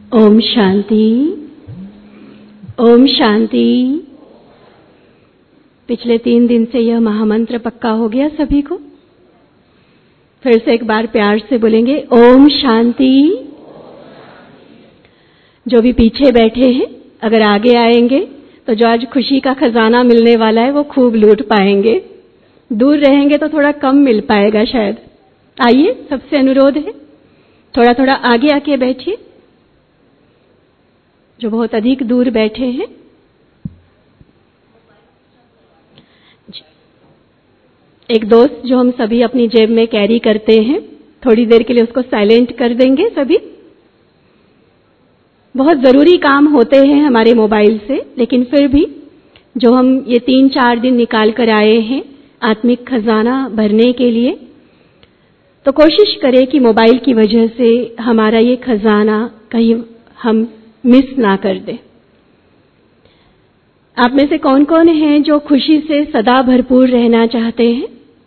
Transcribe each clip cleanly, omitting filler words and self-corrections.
ओम शांति। ओम शांति। पिछले 3 दिन से यह महामंत्र पक्का हो गया सभी को। फिर से एक बार प्यार से बोलेंगे ओम शांति। जो भी पीछे बैठे हैं अगर आगे आएंगे तो जो आज खुशी का खजाना मिलने वाला है वो खूब लूट पाएंगे। दूर रहेंगे तो थोड़ा कम मिल पाएगा शायद। आइए, सबसे अनुरोध है थोड़ा थोड़ा आगे आके बैठिए। जो बहुत अधिक दूर बैठे हैं, एक दोस्त जो हम सभी अपनी जेब में कैरी करते हैं, थोड़ी देर के लिए उसको साइलेंट कर देंगे सभी। बहुत जरूरी काम होते हैं हमारे मोबाइल से, लेकिन फिर भी जो हम ये 3-4 दिन निकाल कर आए हैं आत्मिक खजाना भरने के लिए, तो कोशिश करें कि मोबाइल की वजह से हमारा ये खजाना कहीं हम मिस ना कर दें। आप में से कौन कौन हैं जो खुशी से सदा भरपूर रहना चाहते हैं?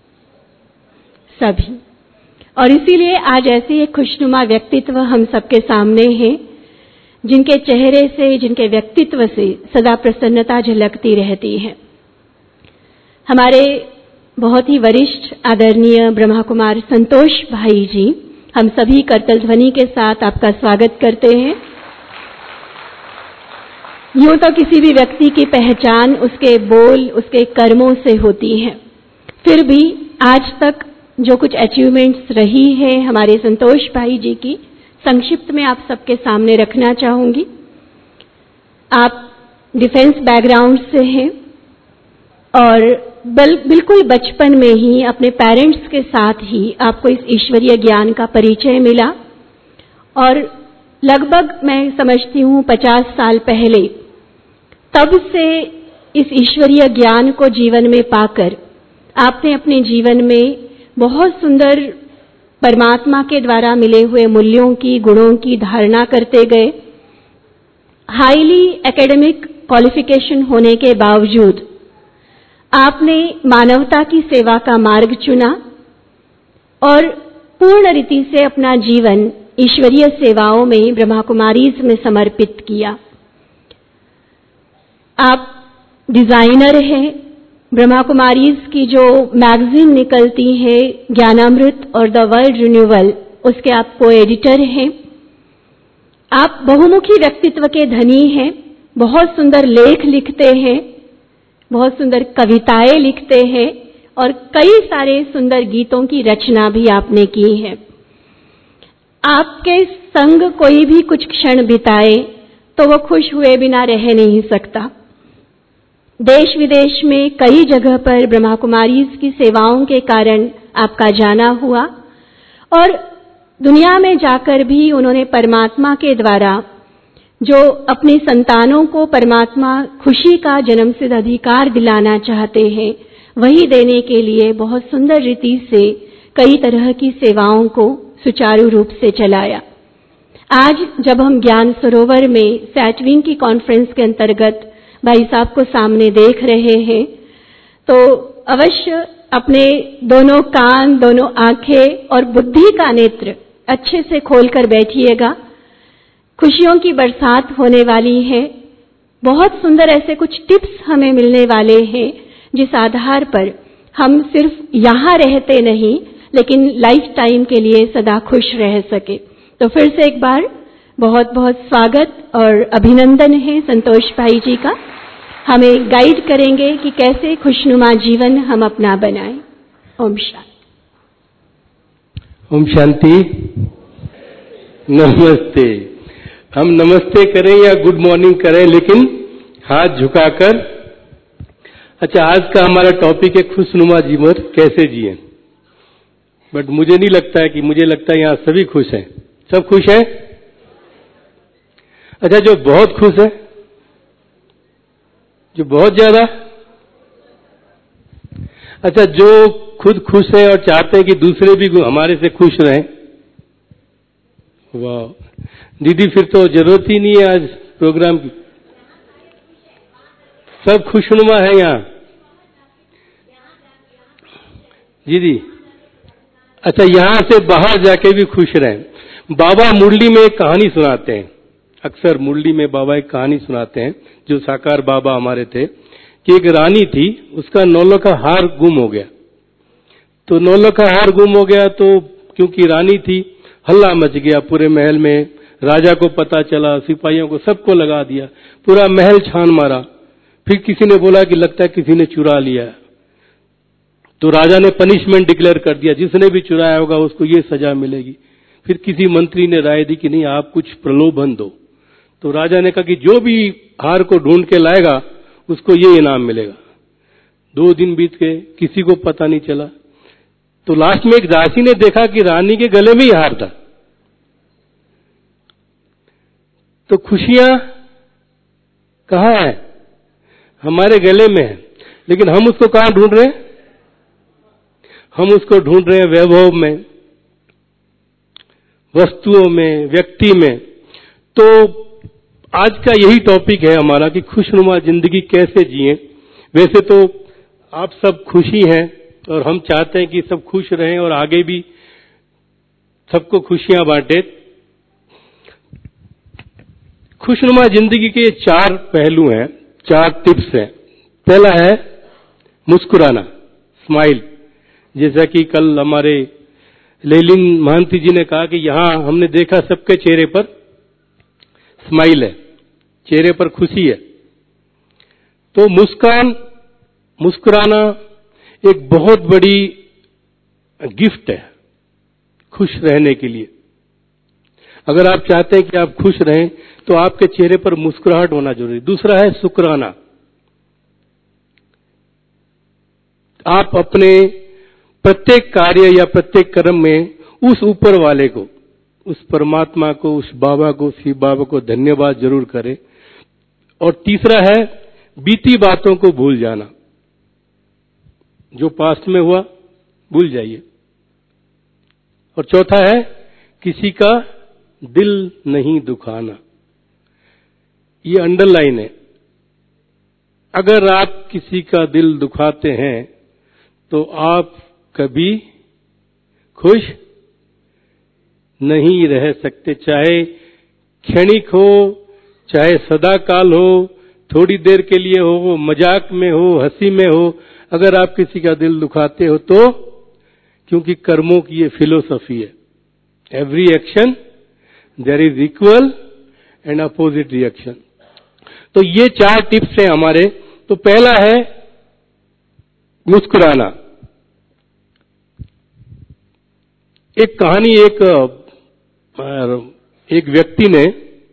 सभी। और इसीलिए आज ऐसे एक खुशनुमा व्यक्तित्व हम सबके सामने हैं, जिनके चेहरे से, जिनके व्यक्तित्व से सदा प्रसन्नता झलकती रहती है। हमारे बहुत ही वरिष्ठ आदरणीय ब्रह्मा कुमार संतोष भाई जी, हम सभी करतल ध्वनि के साथ आपका स्वागत करते हैं। यूं तो किसी भी व्यक्ति की पहचान उसके बोल, उसके कर्मों से होती है, फिर भी आज तक जो कुछ अचीवमेंट्स रही है हमारे संतोष भाई जी की, संक्षिप्त में आप सबके सामने रखना चाहूंगी। आप डिफेंस बैकग्राउंड से हैं और बिल्कुल बचपन में ही अपने पेरेंट्स के साथ ही आपको इस ईश्वरीय ज्ञान का परिचय मिला और लगभग मैं समझती हूँ 50 साल पहले तब से इस ईश्वरीय ज्ञान को जीवन में पाकर आपने अपने जीवन में बहुत सुंदर परमात्मा के द्वारा मिले हुए मूल्यों की, गुणों की धारणा करते गए। हाईली एकेडमिक क्वालिफिकेशन होने के बावजूद आपने मानवता की सेवा का मार्ग चुना और पूर्ण रीति से अपना जीवन ईश्वरीय सेवाओं में ब्रह्मा कुमारीज में समर्पित किया। आप डिजाइनर हैं। ब्रह्मा कुमारीज की जो मैगजीन निकलती है ज्ञानामृत और द वर्ल्ड रिन्यूअल, उसके आप को एडिटर हैं। आप बहुमुखी व्यक्तित्व के धनी हैं। बहुत सुंदर लेख लिखते हैं, बहुत सुंदर कविताएं लिखते हैं और कई सारे सुंदर गीतों की रचना भी आपने की है। आपके संग कोई भी कुछ क्षण बिताए तो वो खुश हुए बिना रह नहीं सकता। देश विदेश में कई जगह पर ब्रह्मा कुमारीज की सेवाओं के कारण आपका जाना हुआ और दुनिया में जाकर भी उन्होंने परमात्मा के द्वारा जो अपनी संतानों को परमात्मा खुशी का जन्मसिद्ध अधिकार दिलाना चाहते हैं, वही देने के लिए बहुत सुंदर रीति से कई तरह की सेवाओं को सुचारू रूप से चलाया। आज जब हम ज्ञान सरोवर में सैटविंग की कॉन्फ्रेंस के अंतर्गत भाई साहब को सामने देख रहे हैं, तो अवश्य अपने दोनों कान, दोनों आंखें और बुद्धि का नेत्र अच्छे से खोलकर बैठिएगा। खुशियों की बरसात होने वाली है। बहुत सुंदर ऐसे कुछ टिप्स हमें मिलने वाले हैं जिस आधार पर हम सिर्फ यहाँ रहते नहीं लेकिन लाइफ टाइम के लिए सदा खुश रह सके। तो फिर से एक बार बहुत बहुत स्वागत और अभिनंदन है संतोष भाई जी का। हमें गाइड करेंगे कि कैसे खुशनुमा जीवन हम अपना बनाएं। ओम शांति। ओम शांति। नमस्ते। हम नमस्ते करें या गुड मॉर्निंग करें, लेकिन हाथ झुकाकर। अच्छा, आज का हमारा टॉपिक है खुशनुमा जीवन कैसे जिए। बट मुझे नहीं लगता है कि, मुझे लगता है यहाँ सभी खुश हैं। सब खुश हैं? अच्छा, जो बहुत खुश है, जो बहुत ज्यादा, अच्छा, जो खुद खुश है और चाहते हैं कि दूसरे भी हमारे से खुश रहें। वाह दीदी, फिर तो जरूरत ही नहीं है आज प्रोग्राम की। सब खुशनुमा है यहाँ जी दी। अच्छा, यहां से बाहर जाके भी खुश रहें। बाबा मुरली में एक कहानी सुनाते हैं। अक्सर मुरली में बाबा एक कहानी सुनाते हैं, जो साकार बाबा हमारे थे, कि एक रानी थी, उसका नौलों का हार गुम हो गया। तो नौलों का हार गुम हो गया तो क्योंकि रानी थी, हल्ला मच गया पूरे महल में। राजा को पता चला, सिपाहियों को सबको लगा दिया, पूरा महल छान मारा। फिर किसी ने बोला कि लगता है किसी ने चुरा लिया। तो राजा ने पनिशमेंट डिक्लेयर कर दिया, जिसने भी चुराया होगा उसको ये सजा मिलेगी। फिर किसी मंत्री ने राय दी कि नहीं, आप कुछ प्रलोभन दो। तो राजा ने कहा कि जो भी हार को ढूंढ के लाएगा उसको ये इनाम मिलेगा। 2 दिन बीत गए, किसी को पता नहीं चला। तो लास्ट में एक दासी ने देखा कि रानी के गले में ही हार था। तो खुशियां कहां है? हमारे गले में है, लेकिन हम उसको कहां ढूंढ रहे हैं? हम उसको ढूंढ रहे हैं वैभव में, वस्तुओं में, व्यक्ति में। तो आज का यही टॉपिक है हमारा कि खुशनुमा जिंदगी कैसे जिएं। वैसे तो आप सब खुशी हैं और हम चाहते हैं कि सब खुश रहें और आगे भी सबको खुशियां बांटे। खुशनुमा जिंदगी के 4 पहलू हैं, 4 टिप्स हैं। पहला है मुस्कुराना, स्माइल। जैसा कि कल हमारे लेलिन महंती जी ने कहा कि यहां हमने देखा सबके चेहरे पर स्माइल है, चेहरे पर खुशी है। तो मुस्कुराना एक बहुत बड़ी गिफ्ट है खुश रहने के लिए। अगर आप चाहते हैं कि आप खुश रहें तो आपके चेहरे पर मुस्कुराहट होना जरूरी। दूसरा है शुक्राना। आप अपने प्रत्येक कार्य या प्रत्येक कर्म में उस ऊपर वाले को, उस परमात्मा को, उस बाबा को, शिव बाबा को धन्यवाद जरूर करें। और तीसरा है बीती बातों को भूल जाना। जो पास्ट में हुआ भूल जाइए। और चौथा है किसी का दिल नहीं दुखाना। ये अंडरलाइन है। अगर आप किसी का दिल दुखाते हैं तो आप कभी खुश नहीं रह सकते। चाहे क्षणिक हो, चाहे सदा काल हो, थोड़ी देर के लिए हो, मजाक में हो, हंसी में हो, अगर आप किसी का दिल दुखाते हो तो, क्योंकि कर्मों की ये फिलोसफी है, every action there is equal and opposite reaction. तो ये 4 टिप्स हैं हमारे। तो पहला है मुस्कुराना। एक कहानी, एक व्यक्ति ने,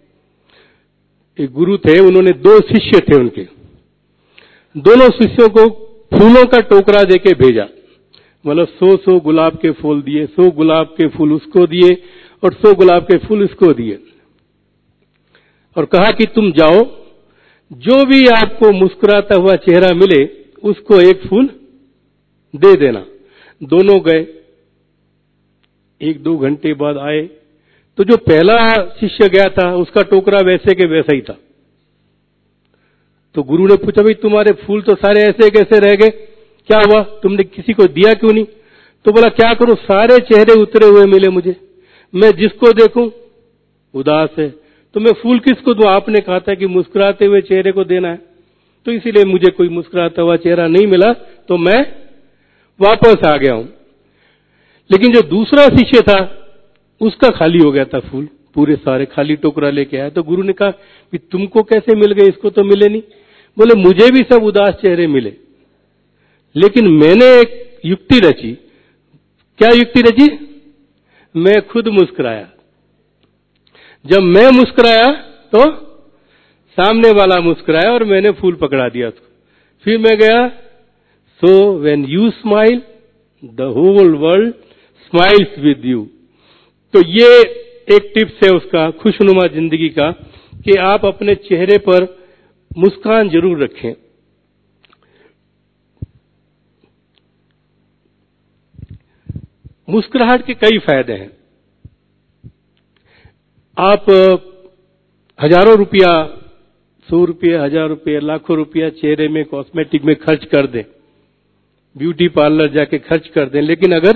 एक गुरु थे, उन्होंने 2 शिष्य थे उनके। दोनों शिष्यों को फूलों का टोकरा देके भेजा। मतलब 100 गुलाब के फूल दिए, 100 गुलाब के फूल उसको दिए और 100 गुलाब के फूल इसको दिए। और कहा कि तुम जाओ, जो भी आपको मुस्कुराता हुआ चेहरा मिले उसको एक फूल दे देना। दोनों गए। 1-2 घंटे बाद आए तो जो पहला शिष्य गया था उसका टोकरा वैसे के वैसा ही था। तो गुरु ने पूछा, भाई तुम्हारे फूल तो सारे ऐसे कैसे रह गए, क्या हुआ, तुमने किसी को दिया क्यों नहीं? तो बोला क्या करूं, सारे चेहरे उतरे हुए मिले मुझे, मैं जिसको देखूं उदास है, तो मैं फूल किसको दूं? आपने कहा था कि मुस्कुराते हुए चेहरे को देना है, तो इसीलिए मुझे कोई मुस्कुराता हुआ चेहरा नहीं मिला तो मैं वापस आ गया हूं। लेकिन जो दूसरा शिष्य था उसका खाली हो गया था फूल, पूरे सारे खाली टोकरा लेके आया। तो गुरु ने कहा कि तुमको कैसे मिल गए, इसको तो मिले नहीं। बोले मुझे भी सब उदास चेहरे मिले, लेकिन मैंने एक युक्ति रची। क्या युक्ति रची? मैं खुद मुस्कुराया। जब मैं मुस्कुराया तो सामने वाला मुस्कुराया और मैंने फूल पकड़ा दिया उसको। फिर मैं गया। So when you smile the whole world smiles with you. तो ये एक टिप्स है उसका, खुशनुमा जिंदगी का, कि आप अपने चेहरे पर मुस्कान जरूर रखें। मुस्कुराहट के कई फायदे हैं। आप हजारों रुपया, 100 रुपये, 1000 रुपये, लाखों रुपया चेहरे में कॉस्मेटिक में खर्च कर दें, ब्यूटी पार्लर जाके खर्च कर दें, लेकिन अगर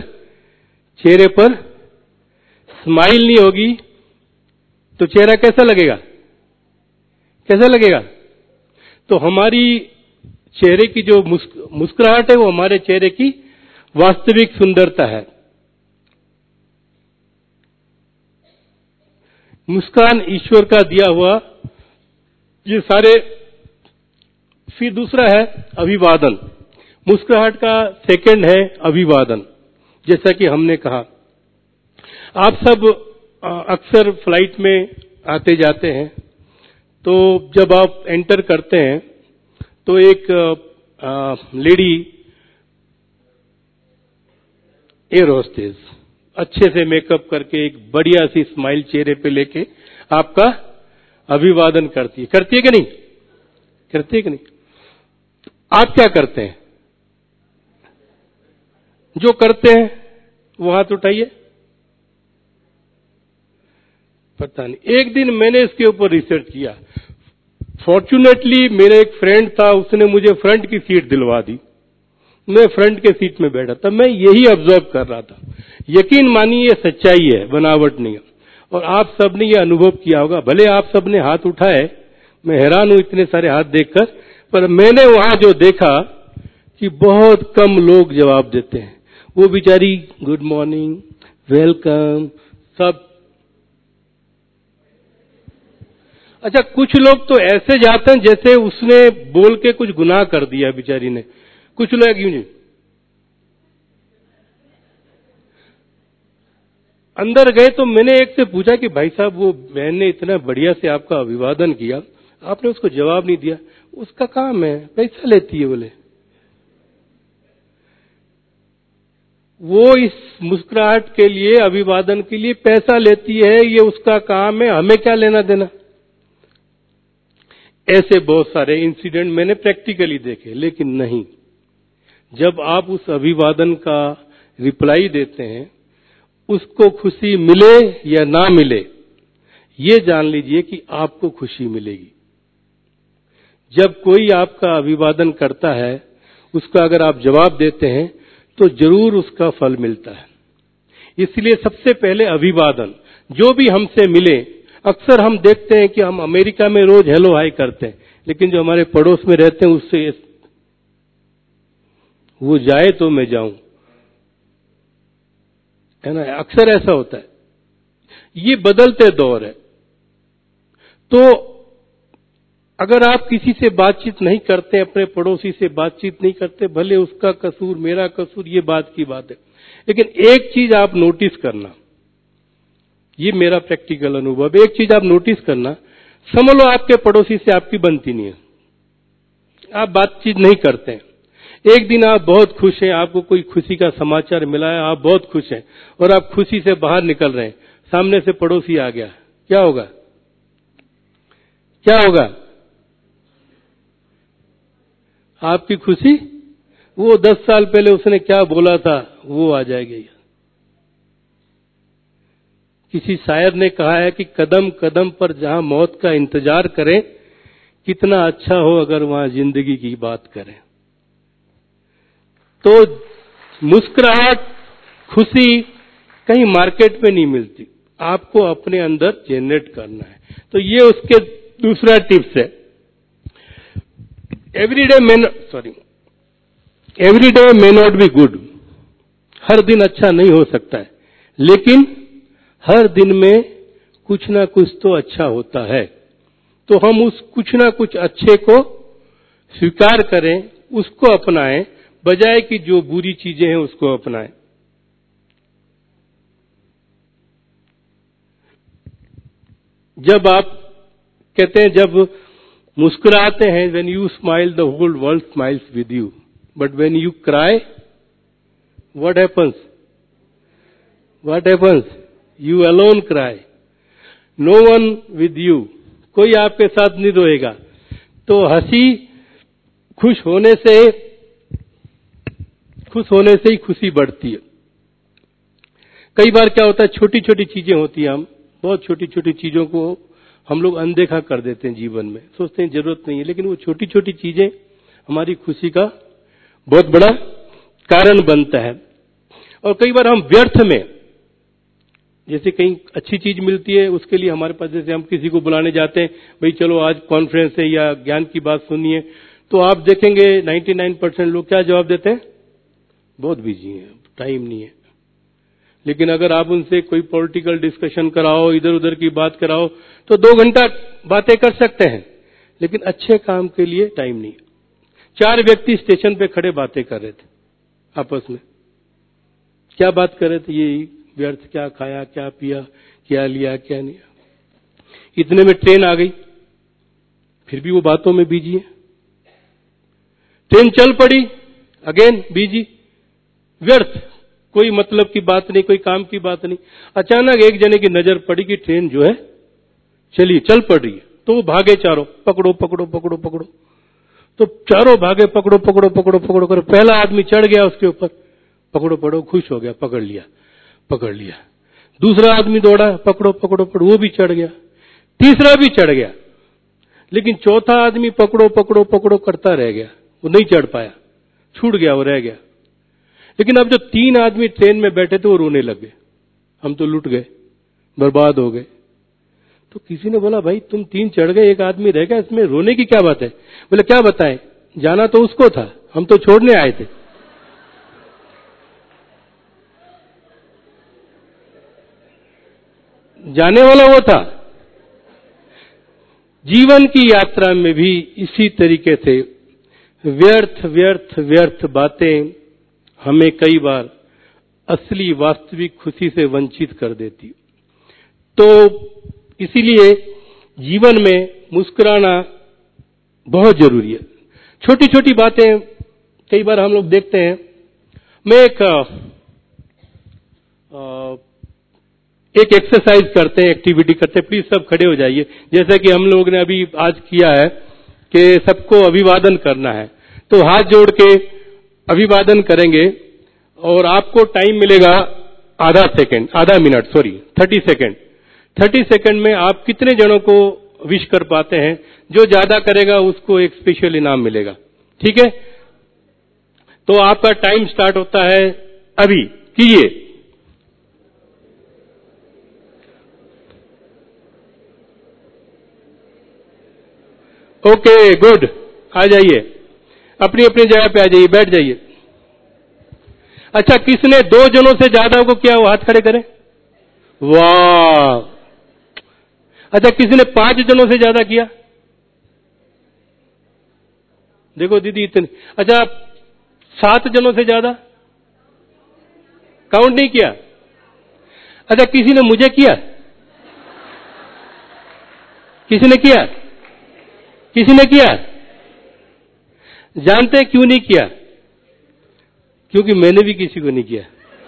चेहरे पर स्माइल नहीं होगी तो चेहरा कैसा लगेगा? कैसा लगेगा? तो हमारी चेहरे की जो मुस्कुराहट है वो हमारे चेहरे की वास्तविक सुंदरता है। मुस्कान ईश्वर का दिया हुआ ये सारे। फिर दूसरा है अभिवादन। मुस्कुराहट का सेकंड है अभिवादन। जैसा कि हमने कहा, आप सब अक्सर फ्लाइट में आते जाते हैं, तो जब आप एंटर करते हैं तो एक लेडी एयर होस्टेस अच्छे से मेकअप करके एक बढ़िया सी स्माइल चेहरे पे लेके आपका अभिवादन करती है कि नहीं? करती है कि नहीं? आप क्या करते हैं? जो करते हैं वो हाथ उठाइए। पता नहीं, एक दिन मैंने इसके ऊपर रिसर्च किया। फॉर्चुनेटली मेरा एक फ्रेंड था, उसने मुझे फ्रंट की सीट दिलवा दी। मैं फ्रंट के सीट में बैठा था, मैं यही ऑब्जर्व कर रहा था। यकीन मानिए ये सच्चाई है, बनावट नहीं है। और आप सबने ये अनुभव किया होगा। भले आप सबने हाथ उठाए, मैं हैरान हूं इतने सारे हाथ देखकर, पर मैंने वहां जो देखा कि बहुत कम लोग जवाब देते हैं। वो बेचारी गुड मॉर्निंग, वेलकम, सब। अच्छा, कुछ लोग तो ऐसे जाते हैं जैसे उसने बोल के कुछ गुनाह कर दिया बेचारी ने। कुछ लोग यूं नहीं, अंदर गए तो मैंने एक से पूछा कि भाई साहब, वो बहन ने इतना बढ़िया से आपका अभिवादन किया, आपने उसको जवाब नहीं दिया। उसका काम है, पैसा लेती है। बोले वो इस मुस्कुराहट के लिए, अभिवादन के लिए पैसा लेती है, ये उसका काम है, हमें क्या लेना देना। ऐसे बहुत सारे इंसिडेंट मैंने प्रैक्टिकली देखे। लेकिन नहीं, जब आप उस अभिवादन का रिप्लाई देते हैं, उसको खुशी मिले या ना मिले, ये जान लीजिए कि आपको खुशी मिलेगी। जब कोई आपका अभिवादन करता है, उसका अगर आप जवाब देते हैं तो जरूर उसका फल मिलता है। इसलिए सबसे पहले अभिवादन, जो भी हमसे मिले। अक्सर हम देखते हैं कि हम अमेरिका में रोज हेलो हाय करते हैं, लेकिन जो हमारे पड़ोस में रहते हैं उससे वो जाए तो मैं जाऊं, है ना? अक्सर ऐसा होता है। ये बदलते दौर है। तो अगर आप किसी से बातचीत नहीं करते, अपने पड़ोसी से बातचीत नहीं करते, भले उसका कसूर मेरा कसूर, ये बात की बात है, लेकिन एक चीज आप नोटिस करना, ये मेरा प्रैक्टिकल अनुभव। एक चीज आप नोटिस करना, समझ लो आपके पड़ोसी से आपकी बनती नहीं है, आप बातचीत नहीं करते हैं। एक दिन आप बहुत खुश हैं, आपको कोई खुशी का समाचार मिला है, आप बहुत खुश हैं और आप खुशी से बाहर निकल रहे हैं, सामने से पड़ोसी आ गया, क्या होगा? क्या होगा? आपकी खुशी, वो 10 साल पहले उसने क्या बोला था वो आ जाएगी। किसी शायर ने कहा है कि कदम कदम पर जहां मौत का इंतजार करें, कितना अच्छा हो अगर वहां जिंदगी की बात करें। तो मुस्कुराहट, खुशी कहीं मार्केट में नहीं मिलती, आपको अपने अंदर जनरेट करना है। तो ये उसके दूसरा टिप्स है। Every day may not be good. हर दिन अच्छा नहीं हो सकता है, लेकिन हर दिन में कुछ ना कुछ तो अच्छा होता है। तो हम उस कुछ ना कुछ अच्छे को स्वीकार करें, उसको अपनाएं, बजाय कि जो बुरी चीजें हैं उसको अपनाएं। जब आप कहते हैं, जब मुस्कुराते हैं, when you smile the whole world smiles with you, but when you cry what happens? What happens? You alone cry, no one with you. कोई आपके साथ नहीं रोएगा। तो हंसी खुश होने से ही खुशी बढ़ती है। कई बार क्या होता है, छोटी छोटी चीजें होती हैं, हम बहुत छोटी छोटी चीजों को हम लोग अनदेखा कर देते हैं जीवन में, सोचते हैं जरूरत नहीं है, लेकिन वो छोटी छोटी चीजें हमारी खुशी का बहुत बड़ा कारण बनता है। और कई बार हम व्यर्थ में जैसे कहीं अच्छी चीज मिलती है उसके लिए हमारे पास, जैसे हम किसी को बुलाने जाते हैं, भाई चलो आज कॉन्फ्रेंस है या ज्ञान की बात सुनिए, तो आप देखेंगे 99% लोग क्या जवाब देते हैं, बहुत बिजी हैं, टाइम नहीं है। लेकिन अगर आप उनसे कोई पॉलिटिकल डिस्कशन कराओ, इधर उधर की बात कराओ, तो 2 घंटा बातें कर सकते हैं, लेकिन अच्छे काम के लिए टाइम नहीं। 4 व्यक्ति स्टेशन पे खड़े बातें कर रहे थे आपस में, क्या बात कर रहे थे, ये व्यर्थ, क्या खाया, क्या पिया, क्या लिया, क्या नहीं। इतने में ट्रेन आ गई, फिर भी वो बातों में बिजी है। ट्रेन चल पड़ी, अगेन बिजी, व्यर्थ, कोई मतलब की बात नहीं, कोई काम की बात नहीं। अचानक एक जने की नजर पड़ी कि ट्रेन जो है चलिए चल पड़ रही है, तो वो भागे चारों, पकड़ो पकड़ो पकड़ो पकड़ो, तो चारों भागे, पकड़ो पकड़ो पकड़ो पकड़ो कर, पहला आदमी चढ़ गया उसके ऊपर, पकड़ो पकड़ो, खुश हो गया, पकड़ लिया पकड़ लिया। दूसरा आदमी दौड़ा, पकड़ो पकड़ो पकड़ो, वो भी चढ़ गया, तीसरा भी चढ़ गया, लेकिन चौथा आदमी पकड़ो पकड़ो पकड़ो करता रह गया, वो नहीं चढ़ पाया, छूट गया, वो रह गया। लेकिन अब जो 3 आदमी ट्रेन में बैठे थे वो रोने लग गए, हम तो लुट गए, बर्बाद हो गए। तो किसी ने बोला, भाई तुम 3 चढ़ गए, एक आदमी रह गया, इसमें रोने की क्या बात है? बोले क्या बताएं, जाना तो उसको था, हम तो छोड़ने आए थे। जाने वाला वो था। जीवन की यात्रा में भी इसी तरीके से व्यर्थ व्यर्थ व्यर्थ बातें हमें कई बार असली वास्तविक खुशी से वंचित कर देती। तो इसीलिए जीवन में मुस्कुराना बहुत जरूरी है। छोटी छोटी बातें कई बार हम लोग देखते हैं। मैं एक एक्सरसाइज करते हैं, एक्टिविटी करते हैं, प्लीज सब खड़े हो जाइए। जैसा कि हम लोग ने अभी आज किया है कि सबको अभिवादन करना है, तो हाथ जोड़ के अभिवादन करेंगे और आपको टाइम मिलेगा आधा मिनट, 30 सेकेंड। 30 सेकेंड में आप कितने जनों को विश कर पाते हैं? जो ज्यादा करेगा उसको एक स्पेशल इनाम मिलेगा, ठीक है? तो आपका टाइम स्टार्ट होता है अभी, कीजिए। ओके गुड, आ जाइए, अपनी अपनी जगह पे आ जाइए, बैठ जाइए। अच्छा, किसने 2 जनों से ज्यादा को किया, वो हाथ खड़े करें। वाह। अच्छा, किसी ने 5 जनों से ज्यादा किया? देखो दीदी इतने। अच्छा, 7 जनों से ज्यादा? काउंट नहीं किया? अच्छा, किसी ने मुझे किया? किसी ने किया? किसी ने किया? जानते हैं क्यों नहीं किया? क्योंकि मैंने भी किसी को नहीं किया।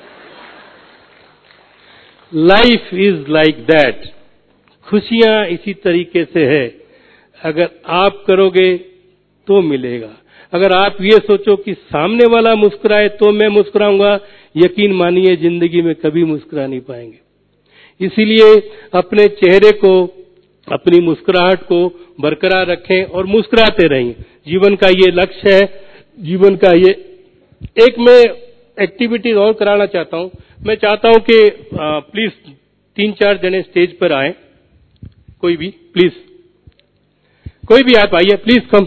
Life is like that. खुशियां इसी तरीके से है, अगर आप करोगे तो मिलेगा। अगर आप ये सोचो कि सामने वाला मुस्कुराए तो मैं मुस्कुराऊंगा, यकीन मानिए जिंदगी में कभी मुस्कुरा नहीं पाएंगे। इसीलिए अपने चेहरे को, अपनी मुस्कुराहट को बरकरार रखें और मुस्कुराते रहें। जीवन का ये लक्ष्य है, जीवन का ये। एक मैं एक्टिविटीज और कराना चाहता हूं। मैं चाहता हूं कि प्लीज 3-4 जने स्टेज पर आए, कोई भी प्लीज, कोई भी आप आइए, प्लीज कम।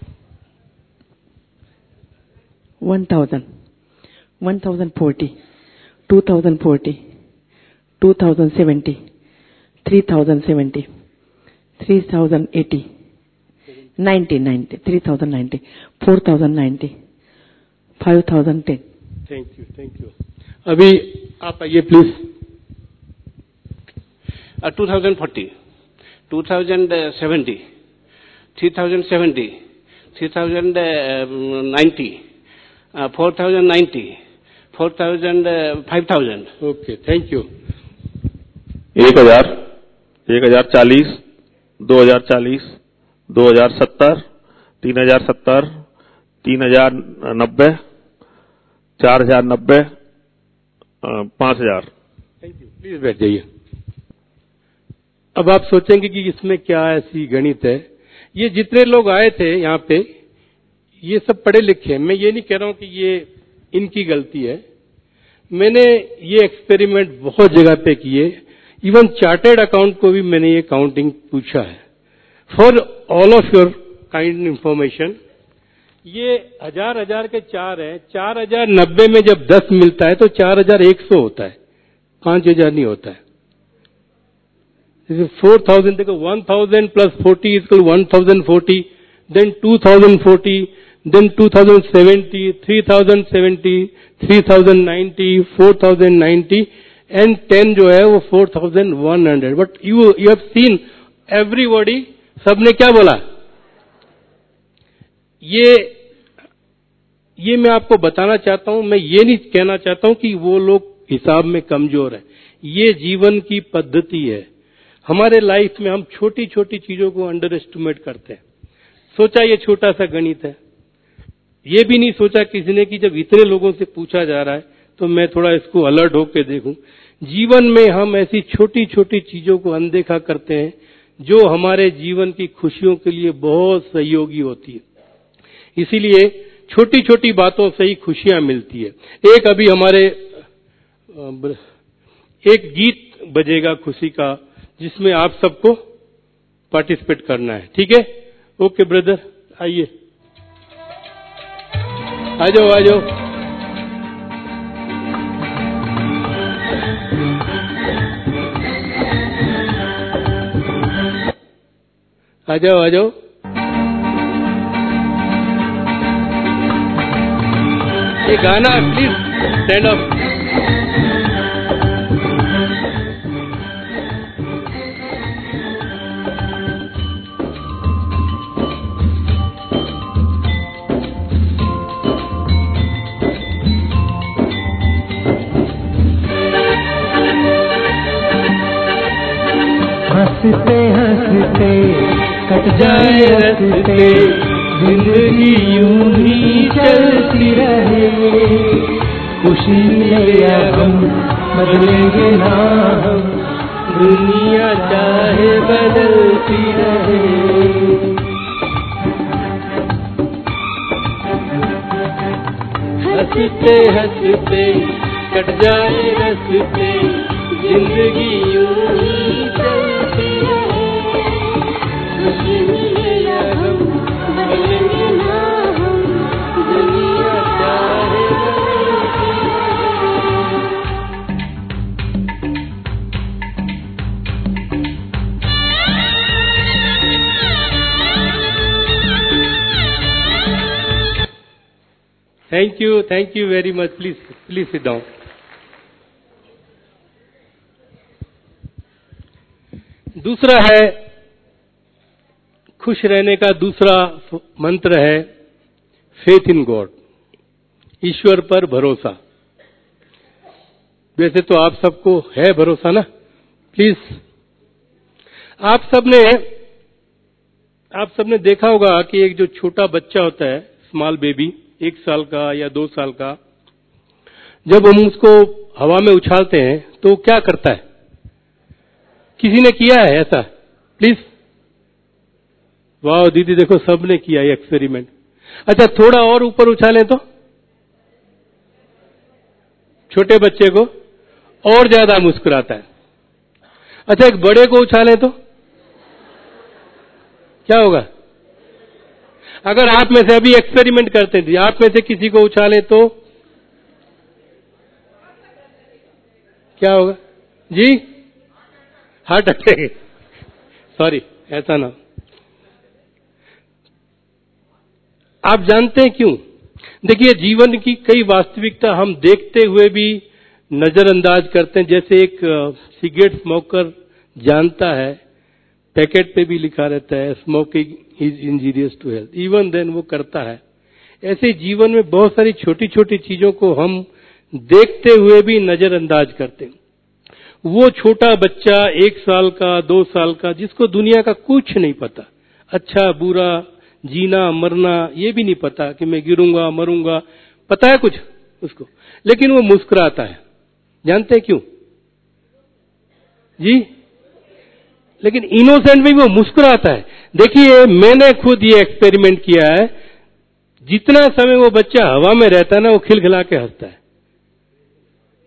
1000, 1040, 2040, 2070, 3070, 3080, 90, 3090, 4090, 5010। Thank you. अभी आप आइए please. 2040, 2070, 3070, 3090, 4090, 5000। Okay, thank you. 1000, 1040, 2040, 2070, 3070, 3090, 4090, 5000। Thank you, please बैठ जाइए। अब आप सोचेंगे कि इसमें क्या ऐसी गणित है। ये जितने लोग आए थे यहाँ पे, ये सब पढ़े लिखे हैं। मैं ये नहीं कह रहा हूं कि ये इनकी गलती है, मैंने ये एक्सपेरिमेंट बहुत जगह पे किए, इवन चार्टर्ड अकाउंट को भी मैंने ये काउंटिंग पूछा है। For all of your kind information, ये हजार के 4 है। 4090 में जब 10 मिलता है तो 4100 होता है, 5000 नहीं होता है। 4000 देखो, 1000 plus 40 is equal 1040, then 2040, then 2070, 3070, 3090, 4090 and 10 जो है वो 4100। But you have seen everybody, सबने क्या बोला? ये मैं आपको बताना चाहता हूं, मैं ये नहीं कहना चाहता हूं कि वो लोग हिसाब में कमजोर हैं। ये जीवन की पद्धति है। हमारे लाइफ में हम छोटी छोटी चीजों को अंडर एस्टिमेट करते हैं। सोचा ये छोटा सा गणित है, ये भी नहीं सोचा किसी ने कि जब इतने लोगों से पूछा जा रहा है तो मैं थोड़ा इसको अलर्ट होकर देखूं। जीवन में हम ऐसी छोटी छोटी चीजों को अनदेखा करते हैं जो हमारे जीवन की खुशियों के लिए बहुत सहयोगी होती है। इसीलिए छोटी छोटी बातों से ही खुशियां मिलती है। एक अभी हमारे एक गीत बजेगा खुशी का, जिसमें आप सबको पार्टिसिपेट करना है, ठीक है? ओके ब्रदर, आइए, आ जाओ आ जाओ। आ जाओ आ जाओ। ये गाना प्लीज स्टैंड अप। हंसते हंसते कट जाए रस्ते, जिंदगी यूं ही चलती रहे। खुशी मिले या हम बदलेंगे ना हम, दुनिया चाहे बदलती रहे। हंसते हंसते कट जाए रस्ते, जिंदगी यूं ही चलती रहे। खुशी मिले या हम बदलेंगे ना हम, दुनिया चाहे बदलती रहे। Thank you very much. Please sit down. दूसरा है, खुश रहने का दूसरा मंत्र है फेथ इन गॉड, ईश्वर पर भरोसा। वैसे तो आप सबको है भरोसा ना? प्लीज, आप सबने देखा होगा कि एक जो छोटा बच्चा होता है, स्मॉल बेबी, 1 साल का या 2 साल का, जब हम उसको हवा में उछालते हैं तो क्या करता है? किसी ने किया है ऐसा? प्लीज। वाह दीदी, देखो सबने किया ये एक्सपेरिमेंट। अच्छा, थोड़ा और ऊपर उछालें तो छोटे बच्चे को और ज्यादा मुस्कुराता है। अच्छा, एक बड़े को उछालें तो क्या होगा? अगर आप में से अभी एक्सपेरिमेंट करते थे, आप में से किसी को उछालें तो क्या होगा जी? Heart attack. सॉरी, ऐसा ना। आप जानते हैं क्यों? देखिए, जीवन की कई वास्तविकता हम देखते हुए भी नजरअंदाज करते हैं। जैसे एक सिगरेट स्मोकर जानता है, पैकेट पे भी लिखा रहता है smoking is injurious to health, even then वो करता है। ऐसे जीवन में बहुत सारी छोटी छोटी चीजों को हम देखते हुए भी नजरअंदाज करते हैं। वो छोटा बच्चा 1 साल का, 2 साल का, जिसको दुनिया का कुछ नहीं पता, अच्छा बुरा, जीना मरना ये भी नहीं पता कि मैं गिरूंगा मरूंगा, पता है कुछ उसको, लेकिन वो मुस्कुराता है। जानते हैं क्यों जी? लेकिन इनोसेंट में वो मुस्कुराता है। देखिए, मैंने खुद ये एक्सपेरिमेंट किया है। जितना समय वो बच्चा हवा में रहता है ना, वो खिलखिला के हंसता है।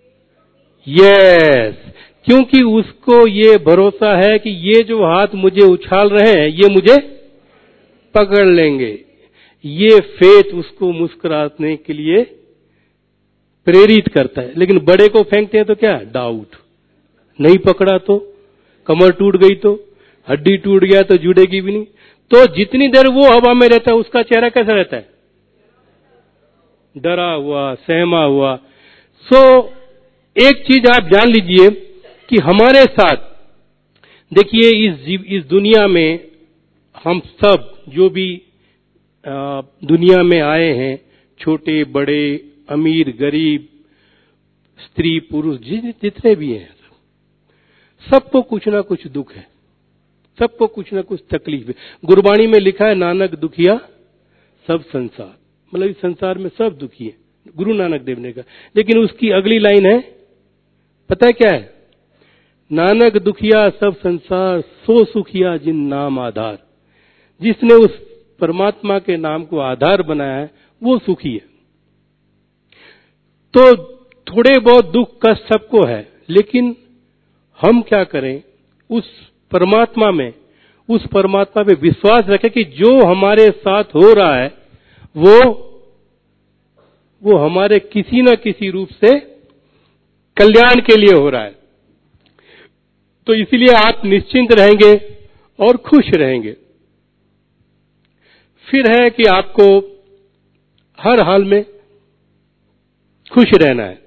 यस, क्योंकि उसको ये भरोसा है कि ये जो हाथ मुझे उछाल रहे हैं ये मुझे पकड़ लेंगे। ये फेथ उसको मुस्कुराने के लिए प्रेरित करता है। लेकिन बड़े को फेंकते हैं तो क्या, डाउट, नहीं पकड़ा तो, कमर टूट गई तो, हड्डी टूट गया तो जुड़ेगी भी नहीं। तो जितनी देर वो हवा में रहता है उसका चेहरा कैसा रहता है, डरा हुआ, सहमा हुआ। सो एक चीज आप जान लीजिए कि हमारे साथ, देखिए इस दुनिया में हम सब जो भी दुनिया में आए हैं, छोटे बड़े, अमीर गरीब, स्त्री पुरुष, जितने भी हैं, सबको कुछ ना कुछ दुख है, सबको कुछ ना कुछ तकलीफ है। गुरबाणी में लिखा है, नानक दुखिया सब संसार, मतलब इस संसार में सब दुखी है, गुरु नानक देव ने कहा। लेकिन उसकी अगली लाइन है, पता है क्या है, नानक दुखिया सब संसार सो सुखिया जिन नाम आधार। जिसने उस परमात्मा के नाम को आधार बनाया है वो सुखी है। तो थोड़े बहुत दुख कष्ट सबको है, लेकिन हम क्या करें, उस परमात्मा में, उस परमात्मा पे विश्वास रखें कि जो हमारे साथ हो रहा है वो हमारे किसी न किसी रूप से कल्याण के लिए हो रहा है। तो इसलिए आप निश्चिंत रहेंगे और खुश रहेंगे। फिर है कि आपको हर हाल में खुश रहना है।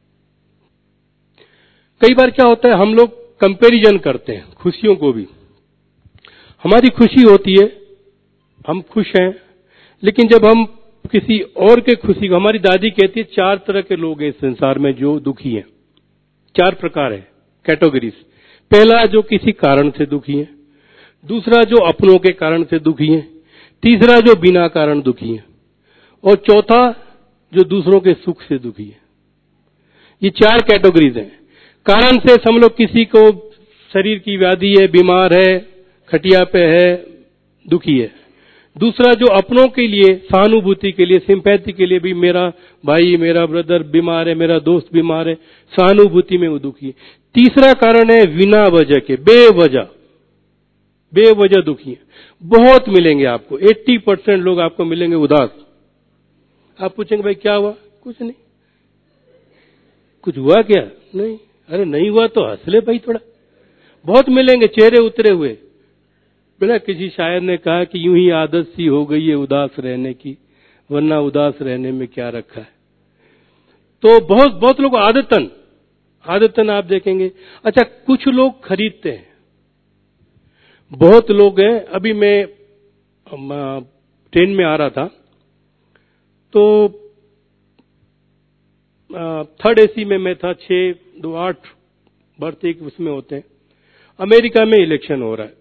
कई बार क्या होता है, हम लोग कंपैरिजन करते हैं खुशियों को भी। हमारी खुशी होती है, हम खुश हैं, लेकिन जब हम किसी और के खुशी को, हमारी दादी कहती है 4 तरह के लोग हैं इस संसार में जो दुखी हैं। 4 प्रकार है, कैटेगरीज। पहला जो किसी कारण से दुखी है, दूसरा जो अपनों के कारण से दुखी है, तीसरा जो बिना कारण दुखी है, और चौथा जो दूसरों के सुख से दुखी है। ये 4 कैटेगरीज हैं। कारण से हम लोग किसी को शरीर की व्याधि है, बीमार है, खटिया पे है, दुखी है। दूसरा जो अपनों के लिए, सहानुभूति के लिए, सिंपैथी के लिए, भी मेरा भाई, मेरा ब्रदर बीमार है, मेरा दोस्त बीमार है, सहानुभूति में वो दुखी है। तीसरा कारण है बिना वजह के, बेवजह दुखी है। बहुत मिलेंगे आपको, 80% लोग आपको मिलेंगे उदास। आप पूछेंगे भाई क्या हुआ, कुछ नहीं। कुछ हुआ क्या, नहीं। अरे नहीं हुआ तो हंस ले भाई थोड़ा। बहुत मिलेंगे चेहरे उतरे हुए। बिना किसी शायर ने कहा कि यूं ही आदत सी हो गई है उदास रहने की, वरना उदास रहने में क्या रखा है। तो बहुत लोग आदतन आप देखेंगे। अच्छा, कुछ लोग खरीदते हैं, बहुत लोग हैं। अभी मैं ट्रेन में आ रहा था तो 3rd AC में मैं था, 6-8 बर्थ एक उसमें होते हैं। अमेरिका में इलेक्शन हो रहा है,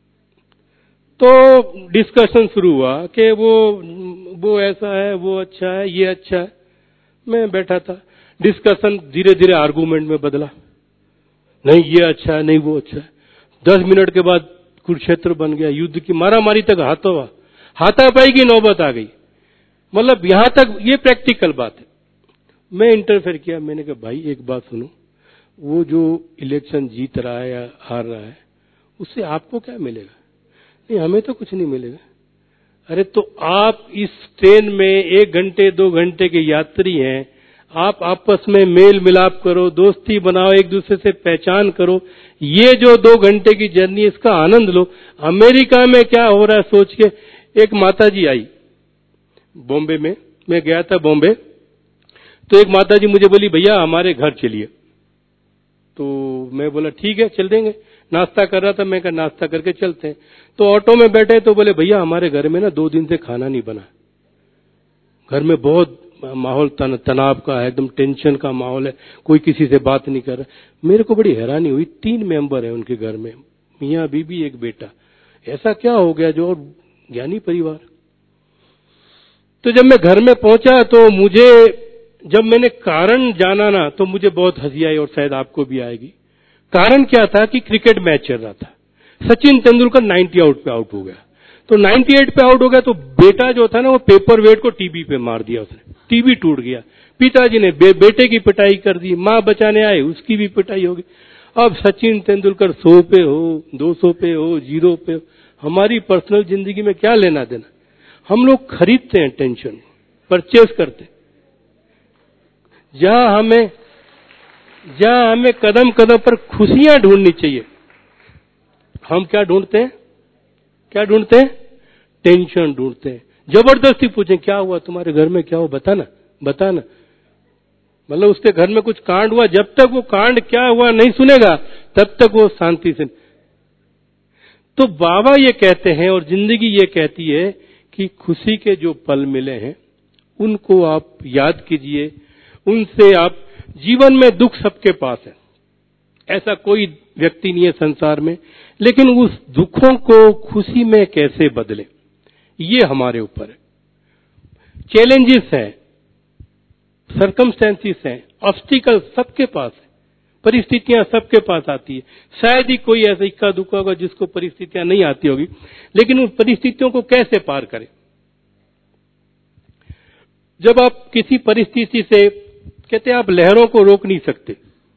तो डिस्कशन शुरू हुआ कि वो ऐसा है, वो अच्छा है, ये अच्छा है। मैं बैठा था, डिस्कशन धीरे धीरे आर्गूमेंट में बदला, नहीं ये अच्छा है, नहीं वो अच्छा है। 10 मिनट के बाद कुरुक्षेत्र बन गया, युद्ध की मारामारी तक हाथापाई की नौबत आ गई। मतलब यहां तक ये प्रैक्टिकल बात है। मैं इंटरफेयर किया, मैंने कहा भाई एक बात सुनो, वो जो इलेक्शन जीत रहा है या हार रहा है उससे आपको क्या मिलेगा? नहीं, हमें तो कुछ नहीं मिलेगा। अरे तो आप इस ट्रेन में 1 घंटे 2 घंटे के यात्री हैं, आप आपस में मेल मिलाप करो, दोस्ती बनाओ, एक दूसरे से पहचान करो। ये जो 2 घंटे की जर्नी, इसका आनंद लो। अमेरिका में क्या हो रहा है सोच के। एक माताजी आई बॉम्बे में, मैं गया था बॉम्बे, तो एक माताजी मुझे बोली भैया हमारे घर चलिए। तो मैं बोला ठीक है चल देंगे। नाश्ता कर रहा था, मैं कहा नाश्ता करके चलते हैं। तो ऑटो में बैठे तो बोले भैया हमारे घर में ना 2 दिन से खाना नहीं बना, घर में बहुत माहौल तनाव का है, एकदम टेंशन का माहौल है, कोई किसी से बात नहीं कर रहा। मेरे को बड़ी हैरानी हुई, 3 मेंबर है उनके घर में, मियाँ बीबी एक बेटा। ऐसा क्या हो गया जो, और ज्ञानी परिवार। तो जब मैं घर में पहुंचा तो जब मैंने कारण जाना ना, तो मुझे बहुत हंसी आई और शायद आपको भी आएगी। कारण क्या था कि क्रिकेट मैच चल रहा था, सचिन तेंदुलकर 90 आउट पे आउट हो गया। तो 98 पे आउट हो गया, तो बेटा जो था ना वो पेपर वेट को टीवी पे मार दिया उसने, टीवी टूट गया। पिताजी ने बेटे की पिटाई कर दी, माँ बचाने आए उसकी भी पिटाई होगी। अब सचिन तेंदुलकर 100 पे हो, 200 पे हो, 0 पे हो, हमारी पर्सनल जिंदगी में क्या लेना देना। हम लोग खरीदते हैं टेंशन, परचेज करते। जहां हमें कदम कदम पर खुशियां ढूंढनी चाहिए, हम क्या ढूंढते हैं? क्या ढूंढते हैं? टेंशन ढूंढते हैं। जबरदस्ती पूछें क्या हुआ तुम्हारे घर में, क्या हुआ, बताना बताना। मतलब उसके घर में कुछ कांड हुआ, जब तक वो कांड क्या हुआ नहीं सुनेगा तब तक वो शांति से। तो बाबा ये कहते हैं और जिंदगी ये कहती है कि खुशी के जो पल मिले हैं उनको आप याद कीजिए, उनसे आप, जीवन में दुख सबके पास है, ऐसा कोई व्यक्ति नहीं है संसार में, लेकिन उस दुखों को खुशी में कैसे बदले ये हमारे ऊपर है। चैलेंजेस हैं, सर्कमस्टेंसेस हैं, ऑब्स्टिकल सबके पास है, परिस्थितियां सबके पास आती है। शायद ही कोई ऐसा इक्का दुक्का होगा जिसको परिस्थितियां नहीं आती होगी, लेकिन उन परिस्थितियों को कैसे पार करें। जब आप किसी परिस्थिति से, कहते हैं आप लहरों को रोक नहीं सकते,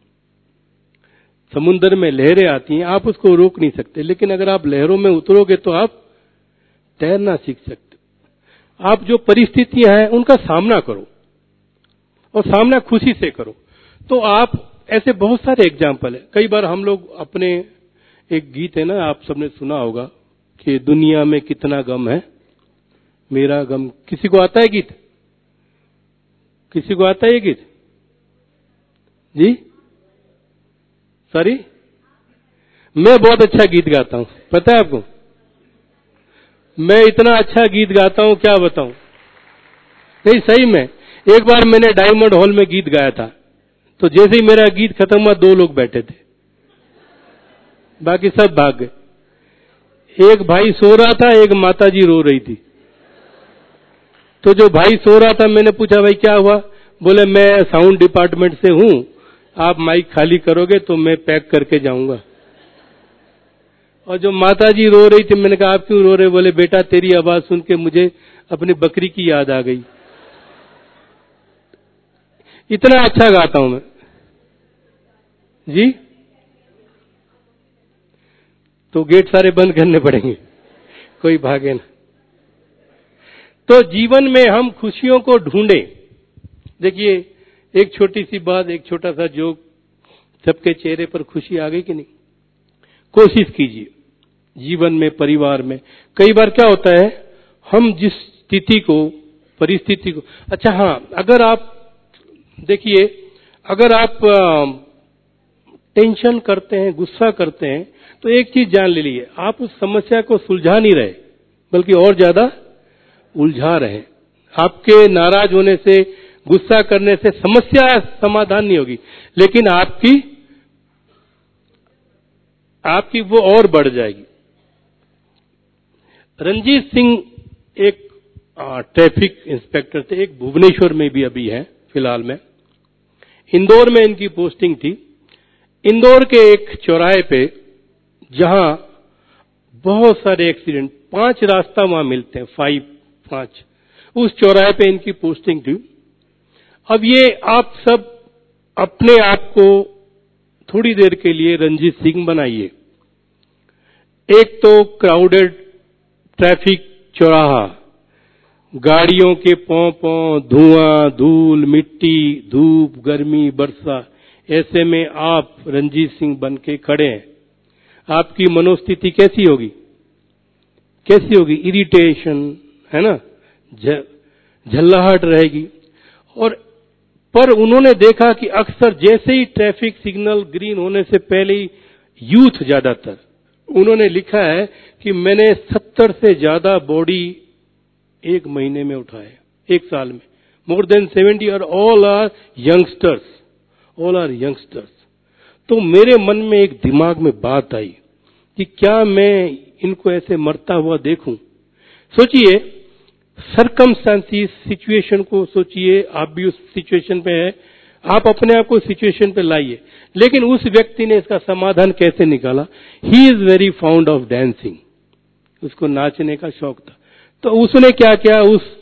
समुद्र में लहरें आती हैं आप उसको रोक नहीं सकते, लेकिन अगर आप लहरों में उतरोगे तो आप तैरना सीख सकते। आप जो परिस्थितियां हैं उनका सामना करो और सामना खुशी से करो। तो आप, ऐसे बहुत सारे एग्जाम्पल है। कई बार हम लोग अपने, एक गीत है ना, आप सबने सुना होगा कि दुनिया में कितना गम है मेरा गम। किसी को आता है गीत? किसी को आता है ये गीत? जी सॉरी, मैं बहुत अच्छा गीत गाता हूं, पता है आपको? मैं इतना अच्छा गीत गाता हूं क्या बताऊं। नहीं सही में, एक बार मैंने डायमंड हॉल में गीत गाया था, तो जैसे ही मेरा गीत खत्म हुआ 2 लोग बैठे थे, बाकी सब भाग गए। एक भाई सो रहा था, एक माताजी रो रही थी। तो जो भाई सो रहा था, मैंने पूछा भाई क्या हुआ? बोले मैं साउंड डिपार्टमेंट से हूं, आप माइक खाली करोगे तो मैं पैक करके जाऊंगा। और जो माताजी रो रही थी, मैंने कहा आप क्यों रो रहे? बोले बेटा तेरी आवाज सुन के मुझे अपनी बकरी की याद आ गई। इतना अच्छा गाता हूं मैं जी। तो गेट सारे बंद करने पड़ेंगे, कोई भागे ना। तो जीवन में हम खुशियों को ढूंढें। देखिए एक छोटी सी बात, एक छोटा सा जोक, सबके चेहरे पर खुशी आ गई कि नहीं? कोशिश कीजिए जीवन में, परिवार में। कई बार क्या होता है, हम जिस स्थिति को, परिस्थिति को, अच्छा हाँ, अगर आप देखिए, अगर आप टेंशन करते हैं, गुस्सा करते हैं, तो एक चीज जान लीजिए, आप उस समस्या को सुलझा नहीं रहे, बल्कि और ज्यादा उलझा रहे। आपके नाराज होने से, गुस्सा करने से समस्या समाधान नहीं होगी, लेकिन आपकी वो और बढ़ जाएगी। रंजीत सिंह एक ट्रैफिक इंस्पेक्टर थे, एक भुवनेश्वर में भी अभी है फिलहाल में। इंदौर में इनकी पोस्टिंग थी। इंदौर के एक चौराहे पे, जहां बहुत सारे एक्सीडेंट, 5 रास्ता वहां मिलते हैं, 5, उस चौराहे पे इनकी पोस्टिंग थी। अब ये आप सब अपने आप को थोड़ी देर के लिए रंजीत सिंह बनाइए। एक तो क्राउडेड ट्रैफिक चौराहा, गाड़ियों के पौ पौ, धुआं, धूल, मिट्टी, धूप, गर्मी, वर्षा, ऐसे में आप रंजीत सिंह बन के खड़े हैं। आपकी मनोस्थिति कैसी होगी? कैसी होगी? इरिटेशन है ना, झल्लाहट रहेगी। और पर उन्होंने देखा कि अक्सर जैसे ही ट्रैफिक सिग्नल ग्रीन होने से पहले ही यूथ, ज्यादातर, उन्होंने लिखा है कि मैंने 70 से ज्यादा बॉडी 1 महीने में उठाए, 1 साल में, मोर देन 70, और ऑल आर यंगस्टर्स। तो मेरे मन में एक दिमाग में बात आई कि क्या मैं इनको ऐसे मरता हुआ देखूं? सोचिए, सर्कमस्टेंसेस, सिचुएशन को सोचिए, आप भी उस सिचुएशन पे है, आप अपने आप को सिचुएशन पे लाइए। लेकिन उस व्यक्ति ने इसका समाधान कैसे निकाला? He is very fond of dancing. उसको नाचने का शौक था। तो उसने क्या किया,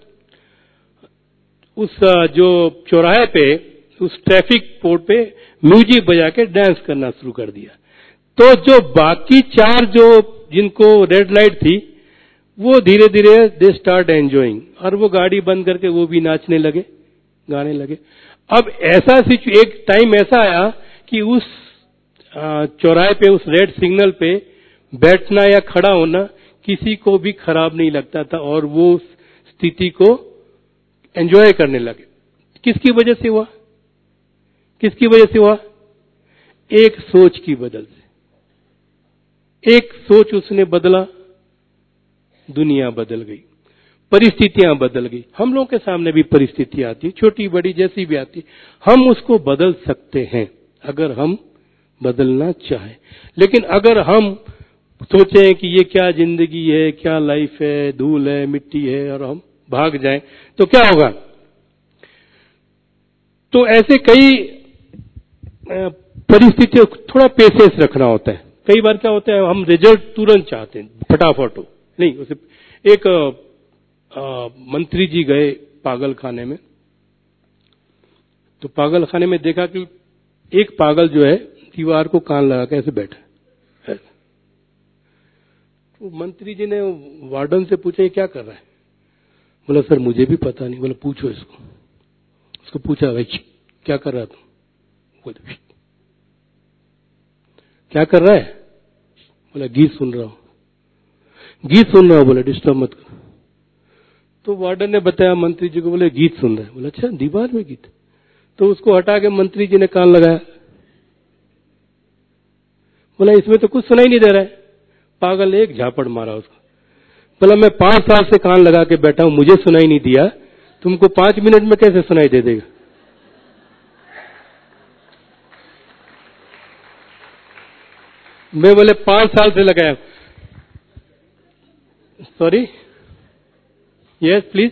उस जो चौराहे पे, उस ट्रैफिक पोर्ट पे म्यूजिक बजा के डांस करना शुरू कर दिया। तो जो बाकी 4 जो जिनको रेड लाइट थी, वो धीरे धीरे दे स्टार्ट एंजॉइंग, और वो गाड़ी बंद करके वो भी नाचने लगे, गाने लगे। अब ऐसा एक टाइम ऐसा आया कि उस चौराहे पे, उस रेड सिग्नल पे बैठना या खड़ा होना किसी को भी खराब नहीं लगता था, और वो स्थिति को एंजॉय करने लगे। किसकी वजह से हुआ? किसकी वजह से हुआ? एक सोच की बदल से। एक सोच उसने बदला, दुनिया बदल गई, परिस्थितियां बदल गई। हम लोगों के सामने भी परिस्थितियां आती, छोटी बड़ी जैसी भी आती, हम उसको बदल सकते हैं अगर हम बदलना चाहें। लेकिन अगर हम सोचें कि ये क्या जिंदगी है, क्या लाइफ है, धूल है, मिट्टी है, और हम भाग जाएं, तो क्या होगा? तो ऐसे कई परिस्थितियों, थोड़ा पेशेंस रखना होता है। कई बार क्या होता है, हम रिजल्ट तुरंत चाहते हैं, फटाफट हो। नहीं, उसे एक मंत्री जी गए पागल खाने में, तो पागल खाने में देखा कि एक पागल जो है दीवार को कान लगा के ऐसे बैठा है। तो मंत्री जी ने वार्डन से पूछा, ये क्या कर रहा है? बोला, सर मुझे भी पता नहीं। बोला, पूछो इसको। उसको पूछा, भाई क्या कर रहा तुम? बोला, क्या कर रहा है? बोला, गीत सुन रहा हूं। गीत सुन रहा हूं? बोला, डिस्टर्ब मत करो। तो वार्डन ने बताया मंत्री जी को, बोले गीत सुन रहा है। बोला, अच्छा, दीवार में गीत? तो उसको हटा के मंत्री जी ने कान लगाया। बोला, इसमें तो कुछ सुनाई नहीं दे रहा है। पागल एक झापड़ मारा उसको। बोला, मैं 5 साल से कान लगा के बैठा हूं, मुझे सुनाई नहीं दिया, तुमको 5 मिनट में कैसे सुनाई दे देगा? मैं बोले 5 साल से लगाया। सॉरी, यस प्लीज,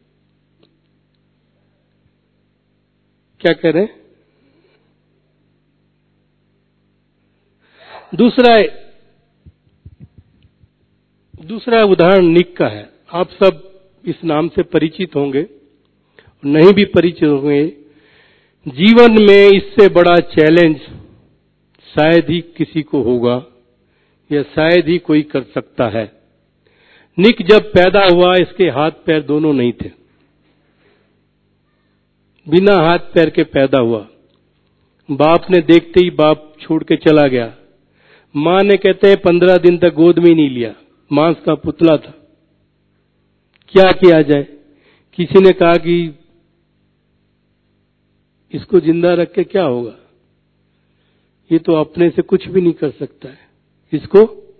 क्या कह रहे हैं? दूसरा उदाहरण निक का है। आप सब इस नाम से परिचित होंगे, नहीं भी परिचित होंगे। जीवन में इससे बड़ा चैलेंज शायद ही किसी को होगा, या शायद ही कोई कर सकता है। निक जब पैदा हुआ, इसके हाथ पैर दोनों नहीं थे, बिना हाथ पैर के पैदा हुआ। बाप ने देखते ही बाप छोड़ के चला गया। मां ने, कहते हैं, 15 दिन तक गोद में ही नहीं लिया, मांस का पुतला था। क्या किया जाए? किसी ने कहा कि इसको जिंदा रख के क्या होगा, ये तो अपने से कुछ भी नहीं कर सकता है, इसको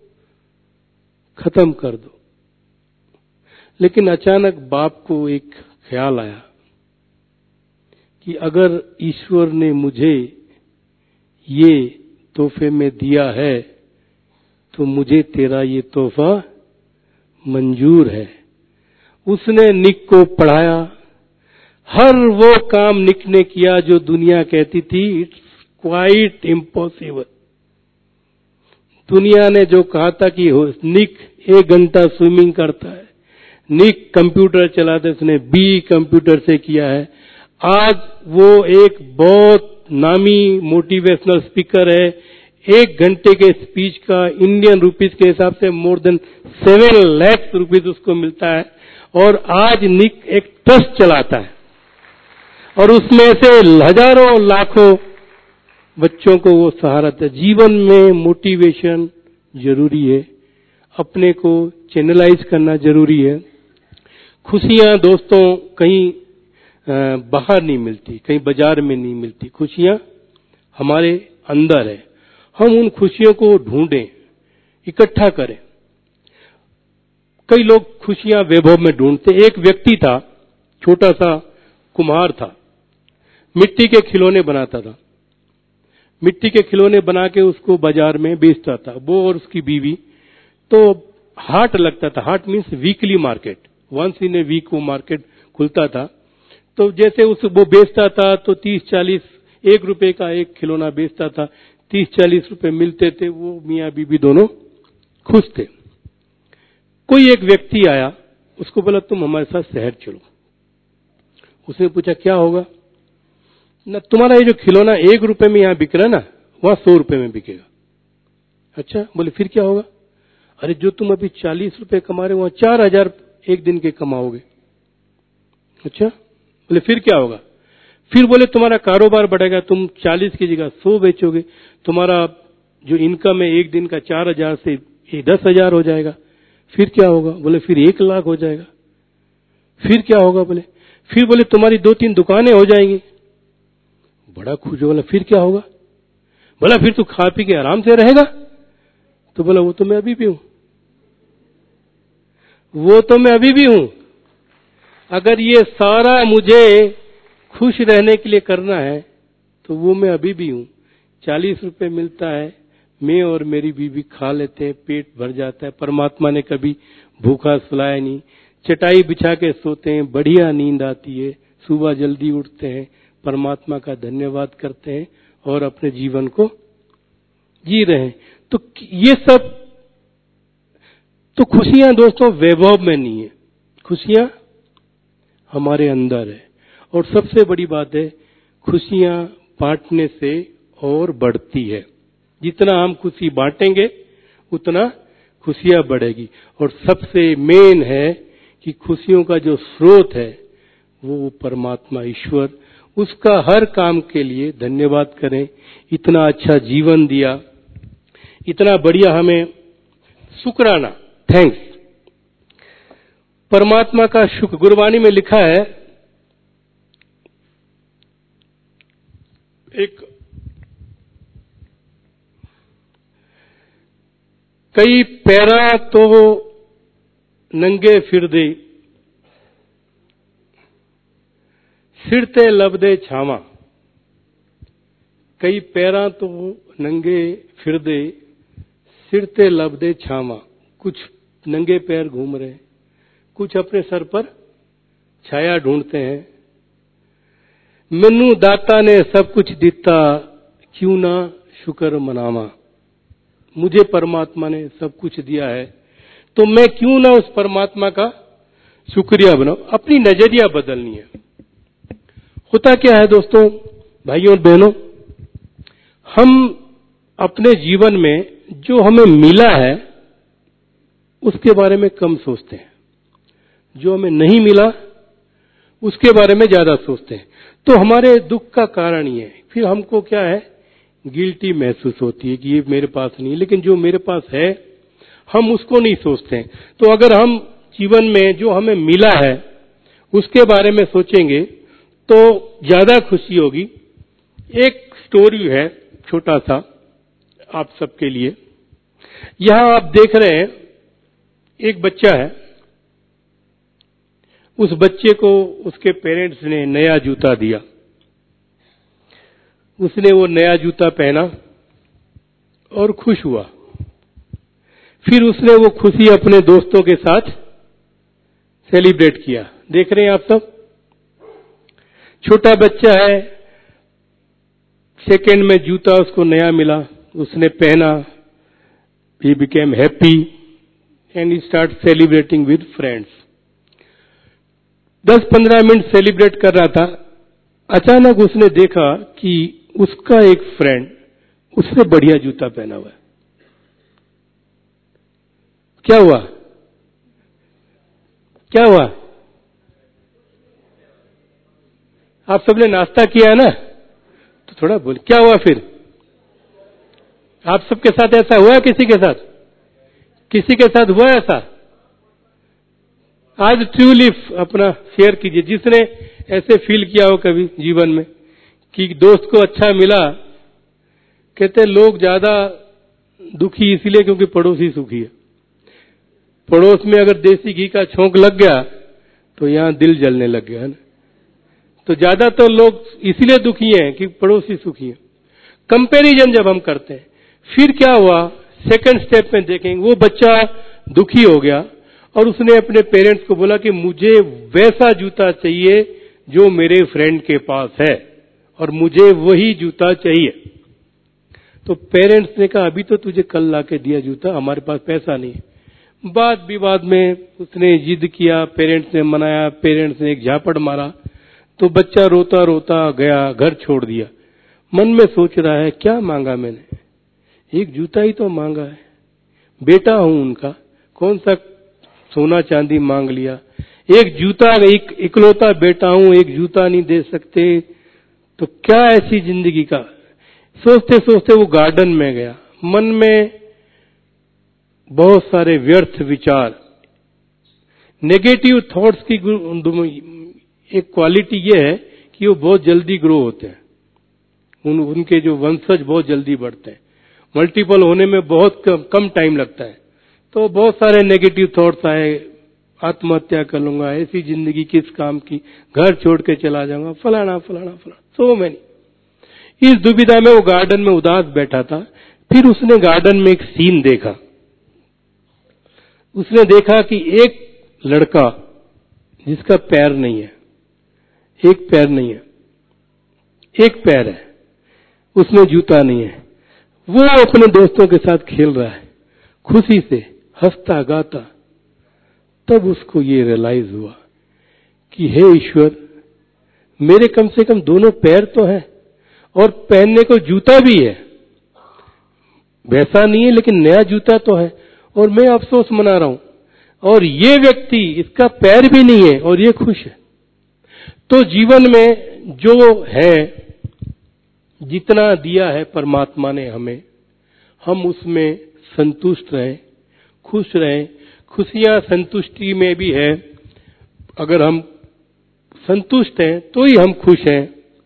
खत्म कर दो। लेकिन अचानक बाप को एक ख्याल आया कि अगर ईश्वर ने मुझे ये तोहफे में दिया है, तो मुझे तेरा ये तोहफा मंजूर है। उसने निक को पढ़ाया। हर वो काम निक ने किया जो दुनिया कहती थी इट्स क्वाइट इम्पॉसिबल। दुनिया ने जो कहा था कि निक 1 घंटा स्विमिंग करता है, निक कंप्यूटर चलाता है, उसने बी कंप्यूटर से किया है। आज वो एक बहुत नामी मोटिवेशनल स्पीकर है। 1 घंटे के स्पीच का इंडियन रुपीस के हिसाब से मोर देन 7 लाख रुपीस उसको मिलता है। और आज निक एक ट्रस्ट चलाता है, और उसमें से हजारों लाखों बच्चों को वो सहारा देता है। जीवन में मोटिवेशन जरूरी है, अपने को चैनलाइज करना जरूरी है। खुशियां दोस्तों कहीं बाहर नहीं मिलती, कहीं बाजार में नहीं मिलती। खुशियां हमारे अंदर है। हम उन खुशियों को ढूंढें, इकट्ठा करें। कई लोग खुशियां वैभव में ढूंढते। एक व्यक्ति था, छोटा सा कुम्हार था, मिट्टी के खिलौने बनाता था। मिट्टी के खिलौने बना के उसको बाजार में बेचता था, वो और उसकी बीवी। तो हाट लगता था, हाट means weekly market, once in a week वो मार्केट खुलता था। तो जैसे वो बेचता था तो 30-40 ₹1 का एक खिलौना बेचता था, 30-40 रुपए मिलते थे। वो मियां बीबी दोनों खुश थे। कोई एक व्यक्ति आया, उसको बोला तुम हमारे साथ शहर चलो। उसने पूछा क्या होगा? ना तुम्हारा ये जो खिलौना 1 रुपए में यहां बिक रहा है ना, वहां 100 रुपए में बिकेगा। अच्छा, बोले फिर क्या होगा? अरे जो तुम अभी 40 रुपए कमा रहे हो वहां 4000 एक दिन के कमाओगे। अच्छा, बोले फिर क्या होगा? फिर बोले तुम्हारा कारोबार बढ़ेगा, तुम 40 की जगह 100 बेचोगे, तुम्हारा जो इनकम है एक दिन का 4000 से 10,000 हो जाएगा। फिर क्या होगा? बोले फिर 1 लाख हो जाएगा। फिर क्या होगा? बोले तुम्हारी 2-3 दुकानें हो जाएंगी। बड़ा खुश हो, बोला फिर क्या होगा? बोला फिर तू खा पी के आराम से रहेगा। तो बोला वो तो मैं अभी भी हूं, वो तो मैं अभी भी हूं। अगर ये सारा मुझे खुश रहने के लिए करना है तो वो मैं अभी भी हूं। 40 रुपए मिलता है, मैं और मेरी बीवी खा लेते हैं, पेट भर जाता है। परमात्मा ने कभी भूखा सुलाया नहीं, चटाई बिछा के सोते हैं, बढ़िया नींद आती है, सुबह जल्दी उठते हैं, परमात्मा का धन्यवाद करते हैं और अपने जीवन को जी रहे हैं। तो ये सब तो खुशियां दोस्तों वैभव में नहीं है, खुशियां हमारे अंदर है। और सबसे बड़ी बात है, खुशियां बांटने से और बढ़ती है। जितना हम खुशी बांटेंगे उतना खुशियां बढ़ेगी। और सबसे मेन है कि खुशियों का जो स्रोत है वो परमात्मा ईश्वर, उसका हर काम के लिए धन्यवाद करें। इतना अच्छा जीवन दिया, इतना बढ़िया हमें शुक्राना, थैंक्स। परमात्मा का शुक्र। गुरबानी में लिखा है, एक कई पैरा तो नंगे फिरदे, सिरते लबदे छावा। कई पैरा तो नंगे फिरदे, सिरते लबदे छावा। कुछ नंगे पैर घूम रहे, कुछ अपने सर पर छाया ढूंढते हैं। मैनू दाता ने सब कुछ दिता, क्यों ना शुक्र मनावा। मुझे परमात्मा ने सब कुछ दिया है तो मैं क्यों ना उस परमात्मा का शुक्रिया बनाऊं। अपनी नजरिया बदलनी है। होता क्या है दोस्तों, भाइयों और बहनों, हम अपने जीवन में जो हमें मिला है उसके बारे में कम सोचते हैं, जो हमें नहीं मिला उसके बारे में ज्यादा सोचते हैं। तो हमारे दुख का कारण ये है। फिर हमको क्या है, गिल्टी महसूस होती है कि ये मेरे पास नहीं, लेकिन जो मेरे पास है हम उसको नहीं सोचते हैं। तो अगर हम जीवन में जो हमें मिला है उसके बारे में सोचेंगे तो ज्यादा खुशी होगी। एक स्टोरी है छोटा सा आप सबके लिए। यहां आप देख रहे हैं एक बच्चा है, उस बच्चे को उसके पेरेंट्स ने नया जूता दिया। उसने वो नया जूता पहना और खुश हुआ। फिर उसने वो खुशी अपने दोस्तों के साथ सेलिब्रेट किया। देख रहे हैं आप सब, छोटा बच्चा है, सेकेंड में जूता उसको नया मिला, उसने पहना, he became happy and he started celebrating with friends। 10-15 minute celebrate कर रहा था, अचानक उसने देखा कि उसका एक फ्रेंड उससे बढ़िया जूता पहना हुआ है। क्या हुआ? क्या हुआ? आप सबने नाश्ता किया है ना, तो थोड़ा बोल, क्या हुआ फिर? आप सबके साथ ऐसा हुआ है? किसी के साथ? किसी के साथ हुआ ऐसा? आज ट्रूली अपना शेयर कीजिए, जिसने ऐसे फील किया हो कभी जीवन में कि दोस्त को अच्छा मिला। कहते लोग ज्यादा दुखी इसलिए क्योंकि पड़ोसी सुखी है। पड़ोस में अगर देसी घी का छोंक लग गया तो यहां दिल जलने लग गया है ना। तो ज्यादा तो लोग इसलिए दुखी हैं कि पड़ोसी सुखी है। कंपैरिजन जब हम करते हैं, फिर क्या हुआ, सेकंड स्टेप में देखेंगे, वो बच्चा दुखी हो गया और उसने अपने पेरेंट्स को बोला कि मुझे वैसा जूता चाहिए जो मेरे फ्रेंड के पास है और मुझे वही जूता चाहिए। तो पेरेंट्स ने कहा अभी तो तुझे कल लाके दिया जूता, हमारे पास पैसा नहीं। वाद विवाद में उसने जिद किया, पेरेंट्स ने मनाया, पेरेंट्स ने एक झापड़ मारा, तो बच्चा रोता रोता गया, घर छोड़ दिया। मन में सोच रहा है क्या मांगा मैंने, एक जूता ही तो मांगा है, बेटा हूं उनका, कौन सा सोना चांदी मांग लिया, एक जूता, एक इकलौता बेटा हूं, एक जूता नहीं दे सकते, तो क्या ऐसी जिंदगी का। सोचते सोचते वो गार्डन में गया। मन में बहुत सारे व्यर्थ विचार, नेगेटिव थॉट्स की एक क्वालिटी ये है कि वो बहुत जल्दी ग्रो होते हैं, उनके जो वंशज बहुत जल्दी बढ़ते हैं, मल्टीपल होने में बहुत कम टाइम लगता है। तो बहुत सारे नेगेटिव थॉट्स आए, आत्महत्या कर लूंगा, ऐसी जिंदगी किस काम की, घर छोड़ के चला जाऊंगा, फलाना फलाना फलाना, सो मैनी। इस दुविधा में वो गार्डन में उदास बैठा था। फिर उसने गार्डन में एक सीन देखा। उसने देखा कि एक लड़का जिसका पैर नहीं है, एक पैर नहीं है, एक पैर है, उसमें जूता नहीं है, वो अपने दोस्तों के साथ खेल रहा है, खुशी से हंसता गाता। तब उसको ये रियलाइज हुआ कि हे ईश्वर, मेरे कम से कम दोनों पैर तो हैं और पहनने को जूता भी है, वैसा नहीं है लेकिन नया जूता तो है, और मैं अफसोस मना रहा हूं, और ये व्यक्ति, इसका पैर भी नहीं है और ये खुश है। तो जीवन में जो है, जितना दिया है परमात्मा ने हमें, हम उसमें संतुष्ट रहें, खुश रहें। खुशियां संतुष्टि में भी है, अगर हम संतुष्ट हैं तो ही हम खुश हैं।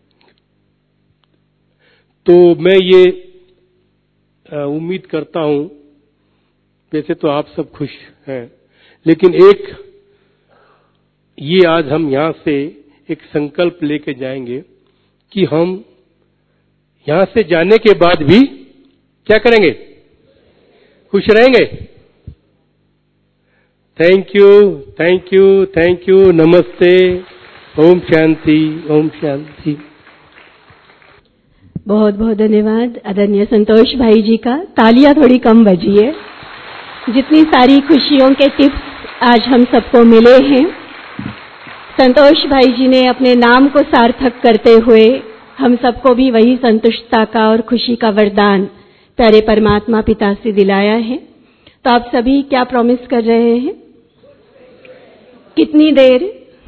तो मैं ये उम्मीद करता हूं, वैसे तो आप सब खुश हैं, लेकिन एक ये आज हम यहां से एक संकल्प लेके जाएंगे कि हम यहां से जाने के बाद भी क्या करेंगे, खुश रहेंगे। Thank you, thank you, thank you, नमस्ते, ओम शांति, ओम शांति। बहुत बहुत धन्यवाद आदरणीय संतोष भाई जी का। तालियां थोड़ी कम बजी है। जितनी सारी खुशियों के टिप्स आज हम सबको मिले हैं, संतोष भाई जी ने अपने नाम को सार्थक करते हुए हम सबको भी वही संतुष्टता का और खुशी का वरदान प्यारे परमात्मा पिता से दिलाया है। तो आप सभी क्या प्रॉमिस कर रहे हैं? कितनी देर?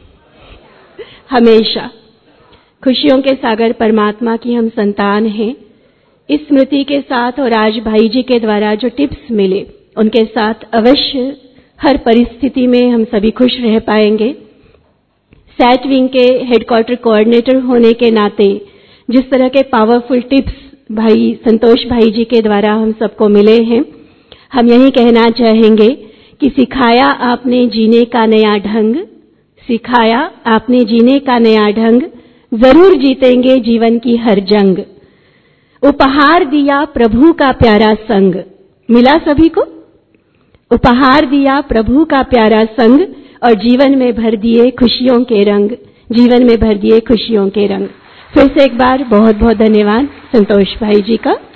हमेशा। खुशियों के सागर परमात्मा की हम संतान हैं। इस स्मृति के साथ और आज भाई जी के द्वारा जो टिप्स मिले, उनके साथ अवश्य हर परिस्थिति में हम सभी खुश रह पाएंगे। सैट विंग के हेडक्वार्टर कोऑर्डिनेटर होने के नाते जिस तरह के पावरफुल टिप्स भाई संतोष भाई जी के द्वारा हम सबको मिले हैं, हम यही कहना चाहेंगे कि सिखाया आपने जीने का नया ढंग, सिखाया आपने जीने का नया ढंग, जरूर जीतेंगे जीवन की हर जंग। उपहार दिया प्रभु का प्यारा संग, मिला सभी को? उपहार दिया प्रभु का प्यारा संग और जीवन में भर दिए खुशियों के रंग, जीवन में भर दिए खुशियों के रंग। फिर से एक बार बहुत बहुत धन्यवाद संतोष भाई जी का।